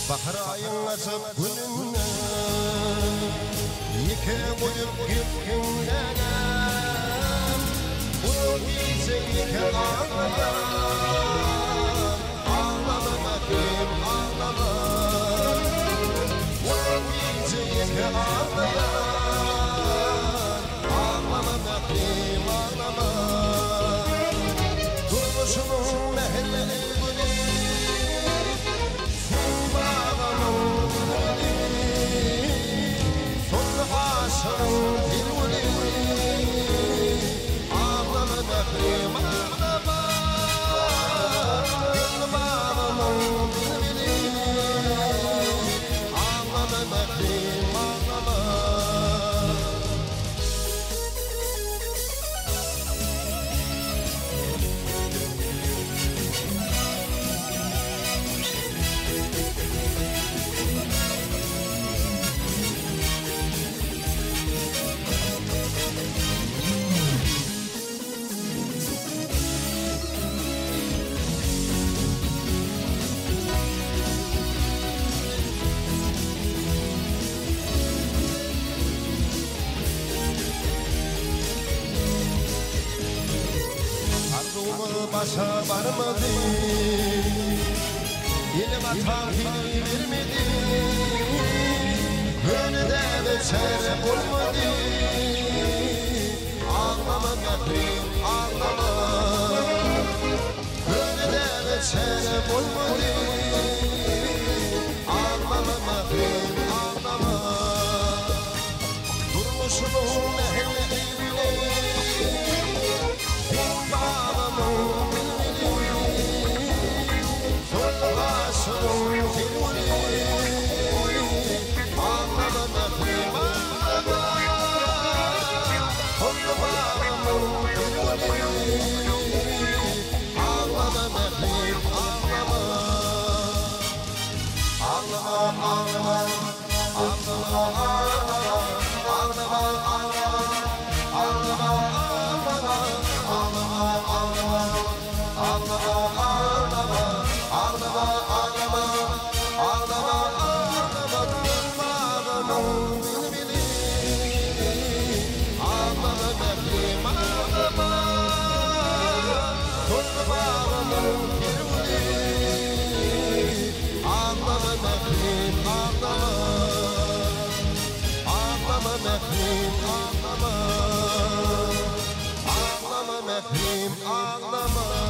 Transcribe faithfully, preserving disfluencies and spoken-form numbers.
Bahar ayın azap gününe Yeke koyup gitkinlere Bu bize yeke ağlayan Ağlama bakayım ağlama Bu bize yeke ağlayan Ağlama bakayım ağlama Durmuşunun mehelleli Başa varmadı Yine matahini vermedi Önüde beçere olmadı Ağlama bakayım ağlama Önüde beçere olmadı Ağlama bakayım ağlama Durmuşunun mehelleli bile Ağlama Mehrim ağlama